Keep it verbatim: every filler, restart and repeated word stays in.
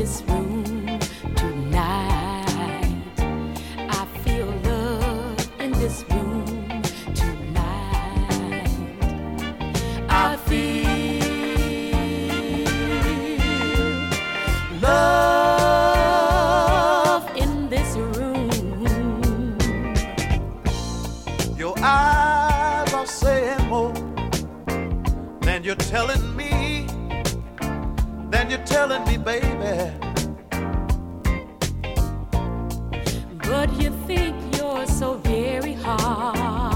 this room tonight. I feel love in this room tonight. I feel love in this room. Your eyes are saying more than you're telling me. Then you're telling me, baby. But you think you're so very hard.